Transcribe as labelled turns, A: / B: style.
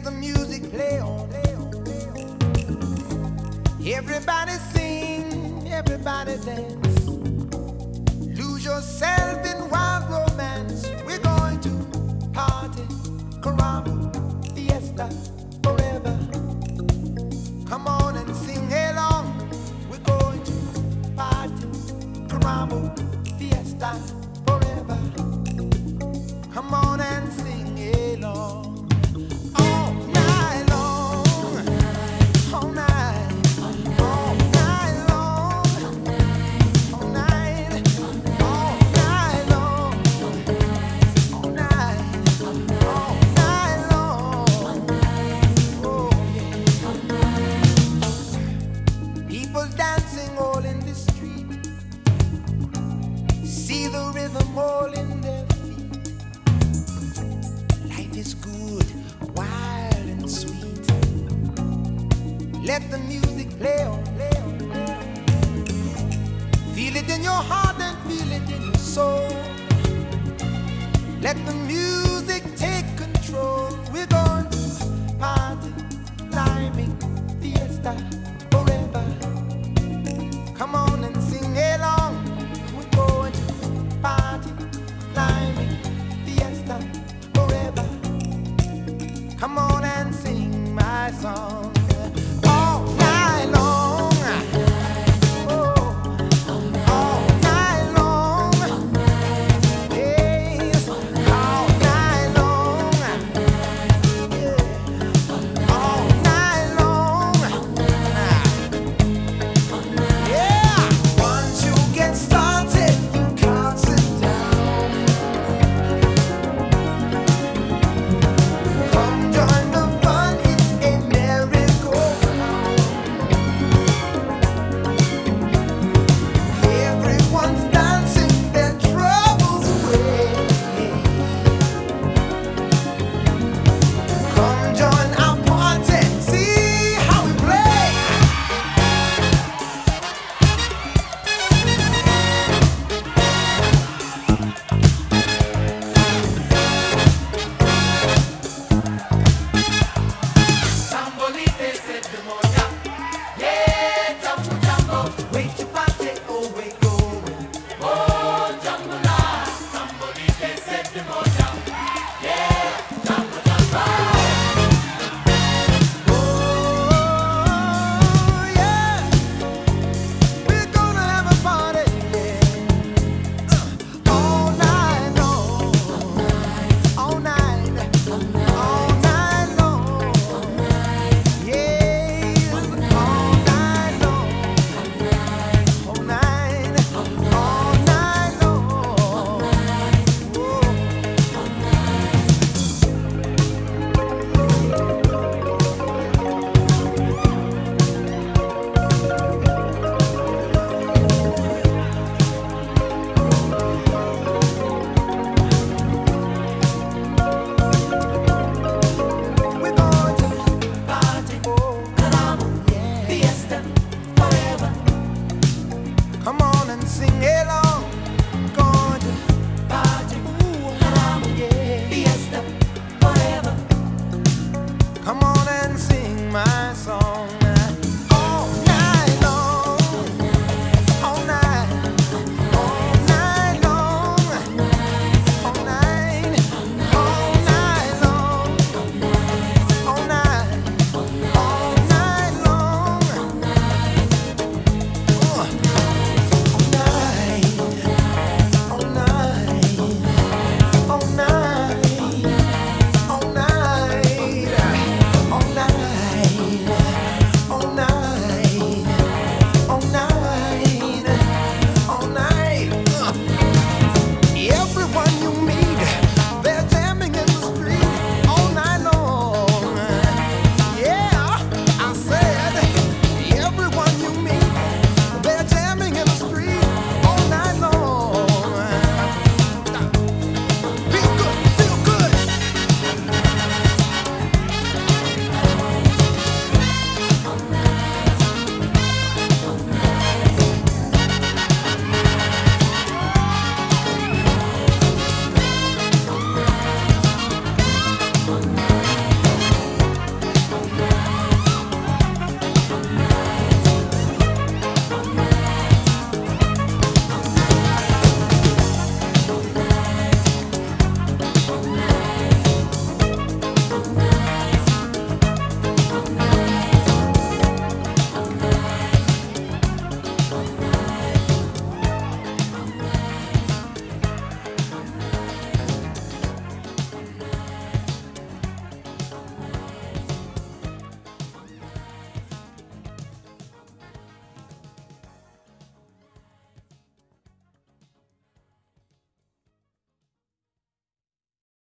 A: Let the music play on. Everybody sing, everybody dance. Lose yourself in wild romance. We're going to party, caramba, fiesta, forever. Come on and sing along. We're going to party, caramba, fiesta, forever. Come on and sing along. All night long, all night, all night long, all night, all night long, all night, all night long. Oh yeah. People dancing all in the street. See the rhythm all in their feet. Life is good, wild and sweet. Let the music play on, play on, play on. Feel it in your heart and feel it in your soul. Let the music take control. We're going to party, climbing, fiesta, forever. Come on and sing along. We're going to party, climbing, fiesta, forever. Come on and sing my song.